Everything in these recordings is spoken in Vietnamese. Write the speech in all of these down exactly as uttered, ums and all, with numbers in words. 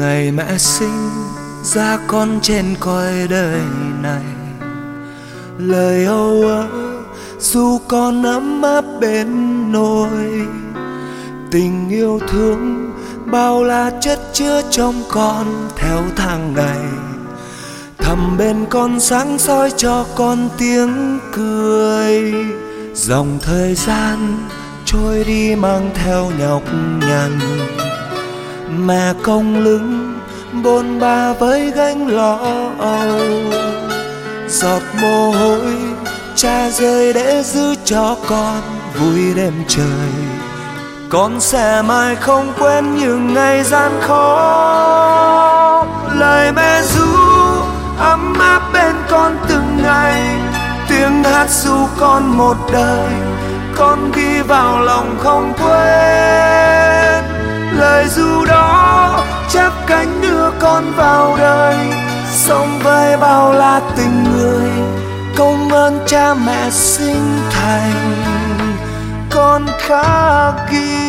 Ngày mẹ sinh ra con trên cõi đời này, lời âu ớ dù con ấm áp bên nôi. Tình yêu thương bao la chất chứa trong con theo tháng ngày, thầm bên con sáng soi cho con tiếng cười. Dòng thời gian trôi đi mang theo nhọc nhằn, mẹ cong lưng bôn ba với gánh lo âu. Giọt mồ hôi cha rơi để giữ cho con vui đêm trời. Con sẽ mãi không quên những ngày gian khó. Lời mẹ ru ấm áp bên con từng ngày, tiếng hát ru con một đời, con ghi vào lòng không quên. Lời ru đó chắp cánh đưa con vào đời, sống với bao la tình người. Công ơn cha mẹ sinh thành, con khắc ghi.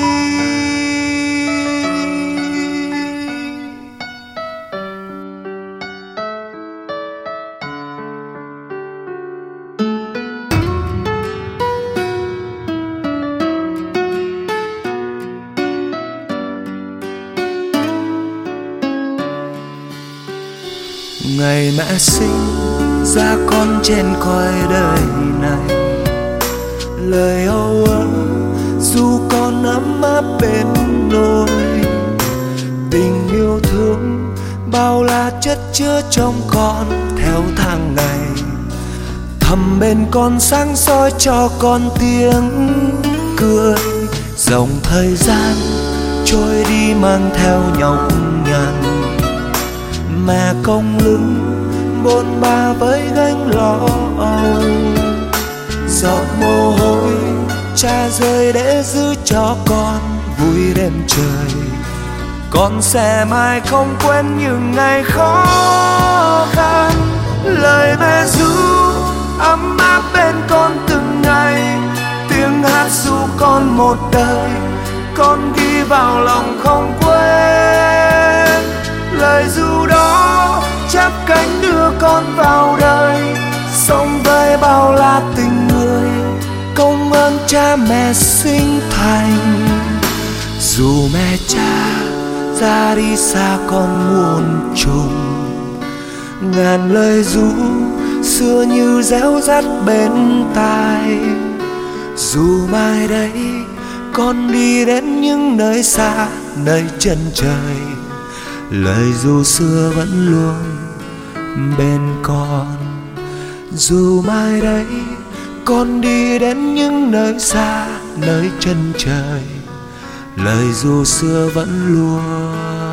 Ngày mẹ sinh ra con trên cõi đời này, lời âu ớ dù con ấm áp bên nôi. Tình yêu thương bao la chất chứa trong con theo tháng ngày, thầm bên con sáng soi cho con tiếng cười. Dòng thời gian trôi đi mang theo nhọc nhằn, mẹ cong lưng bôn ba với gánh lo âu. Giọt mồ hôi cha rơi để giữ cho con vui đêm trời. Con sẽ mãi không quên những ngày khó khăn. Lời mẹ ru ấm áp bên con từng ngày, tiếng hát ru con một đời, con ghi vào lòng không quên. Lời ru đó chắp cánh đưa con vào đời, sống với bao la tình người. Công ơn cha mẹ sinh thành, dù mẹ cha ra đi xa con muôn trùng. Ngàn lời ru xưa như réo rắt bên tai, dù mai đây con đi đến những nơi xa nơi chân trời. Lời ru xưa vẫn luôn bên con, dù mai đây con đi đến những nơi xa nơi chân trời. Lời ru xưa vẫn luôn